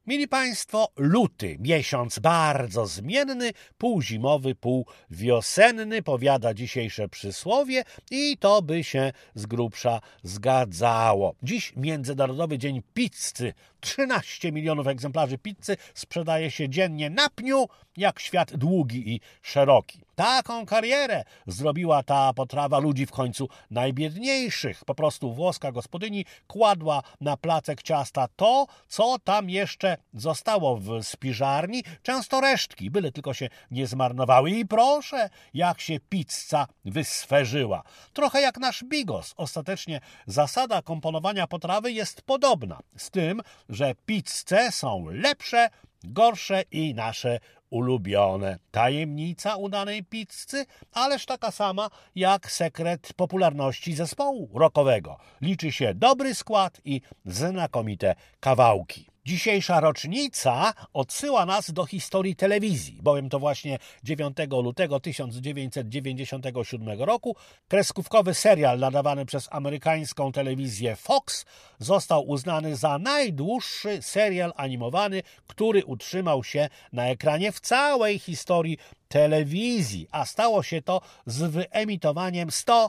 Mili Państwo, luty, miesiąc bardzo zmienny, pół zimowy, pół wiosenny, powiada dzisiejsze przysłowie i to by się z grubsza zgadzało. Dziś Międzynarodowy Dzień Pizzy. 13 milionów egzemplarzy pizzy sprzedaje się dziennie na pniu, jak świat długi i szeroki. Taką karierę zrobiła ta potrawa ludzi w końcu najbiedniejszych. Po prostu włoska gospodyni kładła na placek ciasta to, co tam jeszcze zostało w spiżarni, często resztki, byle tylko się nie zmarnowały. I proszę, jak się pizza wysferzyła. Trochę jak nasz bigos. Ostatecznie zasada komponowania potrawy jest podobna, z tym, że pizze są lepsze, gorsze i nasze ulubione. Tajemnica udanej pizzy, ależ taka sama jak sekret popularności zespołu rockowego. Liczy się dobry skład i znakomite kawałki. Dzisiejsza rocznica odsyła nas do historii telewizji, bowiem to właśnie 9 lutego 1997 roku kreskówkowy serial nadawany przez amerykańską telewizję Fox został uznany za najdłuższy serial animowany, który utrzymał się na ekranie w całej historii telewizji, a stało się to z wyemitowaniem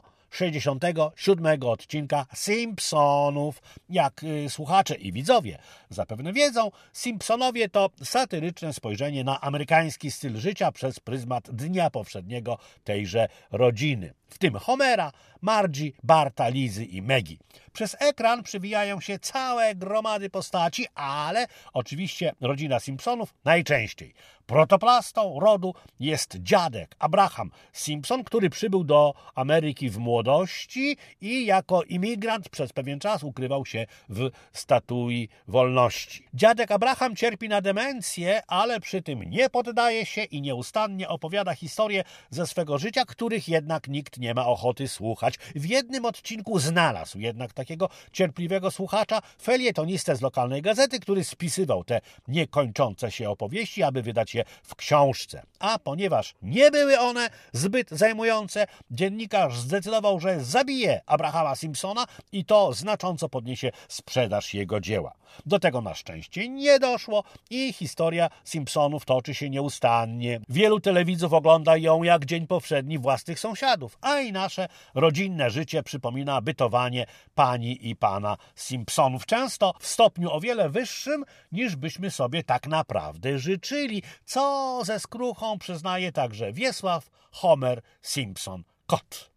167 odcinka Simpsonów. Jak słuchacze i widzowie zapewne wiedzą, Simpsonowie to satyryczne spojrzenie na amerykański styl życia przez pryzmat dnia powszedniego tejże rodziny. W tym Homera, Margie, Barta, Lizy i Maggie. Przez ekran przewijają się całe gromady postaci, ale oczywiście rodzina Simpsonów najczęściej. Protoplastą rodu jest dziadek Abraham Simpson, który przybył do Ameryki w młodości i jako imigrant przez pewien czas ukrywał się w Statui Wolności. Dziadek Abraham cierpi na demencję, ale przy tym nie poddaje się i nieustannie opowiada historie ze swego życia, których jednak nikt nie ma ochoty słuchać. W jednym odcinku znalazł jednak takiego cierpliwego słuchacza, felietonistę z lokalnej gazety, który spisywał te niekończące się opowieści, aby wydać je w książce. A ponieważ nie były one zbyt zajmujące, dziennikarz zdecydował, że zabije Abrahama Simpsona i to znacząco podniesie sprzedaż jego dzieła. Do tego na szczęście nie doszło i historia Simpsonów toczy się nieustannie. Wielu telewidzów ogląda ją jak dzień powszedni własnych sąsiadów, a i nasze rodzinne życie przypomina bytowanie pani i pana Simpsonów. Często w stopniu o wiele wyższym, niż byśmy sobie tak naprawdę życzyli, co ze skruchą przyznaje także Wiesław Homer Simpson kot.